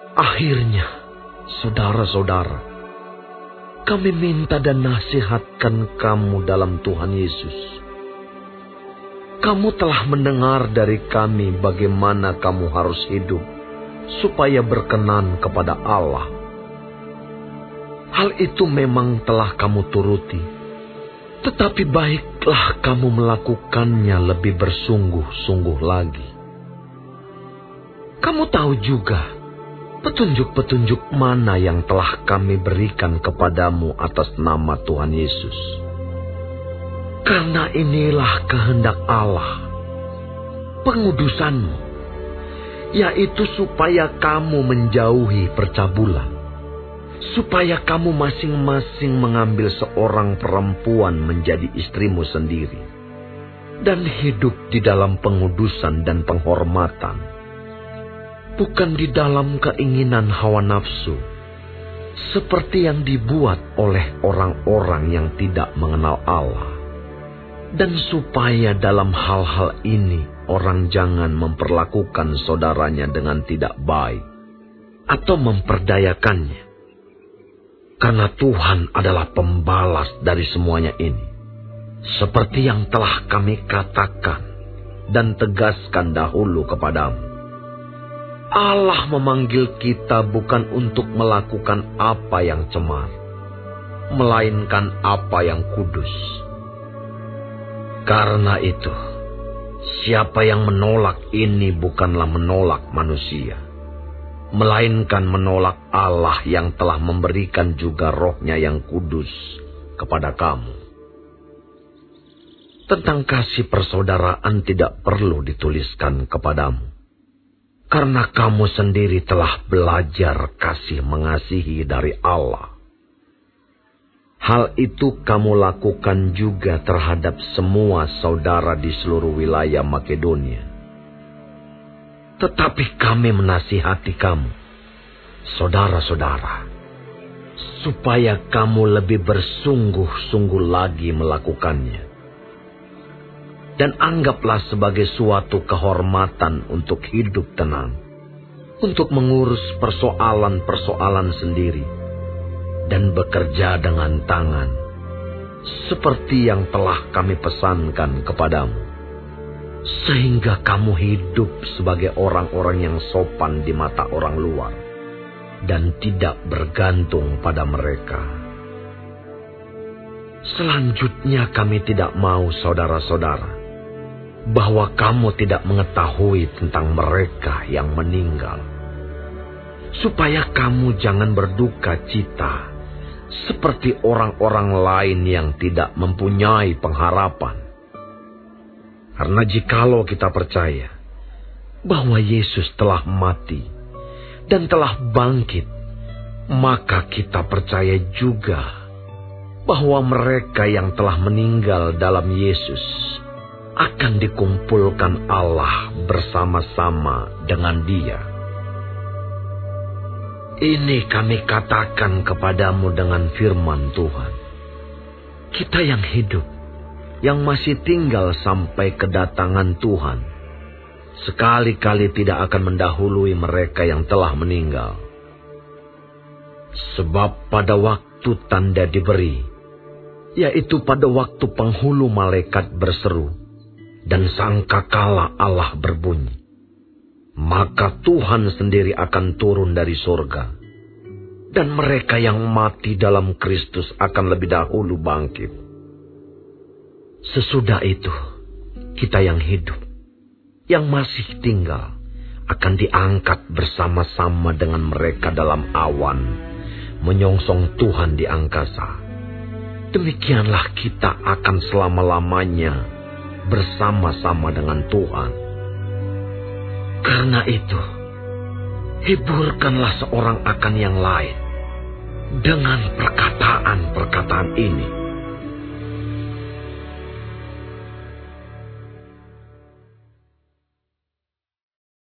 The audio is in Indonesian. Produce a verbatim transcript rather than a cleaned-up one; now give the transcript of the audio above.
Akhirnya, saudara-saudara, kami minta dan nasihatkan kamu dalam Tuhan Yesus. Kamu telah mendengar dari kami bagaimana kamu harus hidup supaya berkenan kepada Allah. Hal itu memang telah kamu turuti, tetapi baiklah kamu melakukannya lebih bersungguh-sungguh lagi. Kamu tahu juga petunjuk-petunjuk mana yang telah kami berikan kepadamu atas nama Tuhan Yesus. Karena inilah kehendak Allah, pengudusanmu, yaitu supaya kamu menjauhi percabulan, supaya kamu masing-masing mengambil seorang perempuan menjadi istrimu sendiri, dan hidup di dalam pengudusan dan penghormatan, bukan di dalam keinginan hawa nafsu, seperti yang dibuat oleh orang-orang yang tidak mengenal Allah. Dan supaya dalam hal-hal ini orang jangan memperlakukan saudaranya dengan tidak baik atau memperdayakannya. Karena Tuhan adalah pembalas dari semuanya ini, seperti yang telah kami katakan dan tegaskan dahulu kepadamu. Allah memanggil kita bukan untuk melakukan apa yang cemar, melainkan apa yang kudus. Karena itu, siapa yang menolak ini bukanlah menolak manusia, melainkan menolak Allah yang telah memberikan juga Roh-Nya yang kudus kepada kamu. Tentang kasih persaudaraan tidak perlu dituliskan kepadamu, karena kamu sendiri telah belajar kasih mengasihi dari Allah. Hal itu kamu lakukan juga terhadap semua saudara di seluruh wilayah Makedonia. Tetapi kami menasihati kamu, saudara-saudara, supaya kamu lebih bersungguh-sungguh lagi melakukannya. Dan anggaplah sebagai suatu kehormatan untuk hidup tenang, untuk mengurus persoalan-persoalan sendiri, dan bekerja dengan tangan, seperti yang telah kami pesankan kepadamu, sehingga kamu hidup sebagai orang-orang yang sopan di mata orang luar, dan tidak bergantung pada mereka. Selanjutnya kami tidak mau, saudara-saudara, bahwa kamu tidak mengetahui tentang mereka yang meninggal, supaya kamu jangan berduka cita seperti orang-orang lain yang tidak mempunyai pengharapan. Karena jikalau kita percaya bahwa Yesus telah mati dan telah bangkit, maka kita percaya juga bahwa mereka yang telah meninggal dalam Yesus akan dikumpulkan Allah bersama-sama dengan Dia. Ini kami katakan kepadamu dengan firman Tuhan. Kita yang hidup, yang masih tinggal sampai kedatangan Tuhan, sekali-kali tidak akan mendahului mereka yang telah meninggal. Sebab pada waktu tanda diberi, yaitu pada waktu penghulu malaikat berseru, dan sangkakala Allah berbunyi, maka Tuhan sendiri akan turun dari surga, dan mereka yang mati dalam Kristus akan lebih dahulu bangkit. Sesudah itu, kita yang hidup, yang masih tinggal, akan diangkat bersama-sama dengan mereka dalam awan, menyongsong Tuhan di angkasa. Demikianlah kita akan selama-lamanya bersama-sama dengan Tuhan. Karena itu, hiburkanlah seorang akan yang lain dengan perkataan-perkataan ini.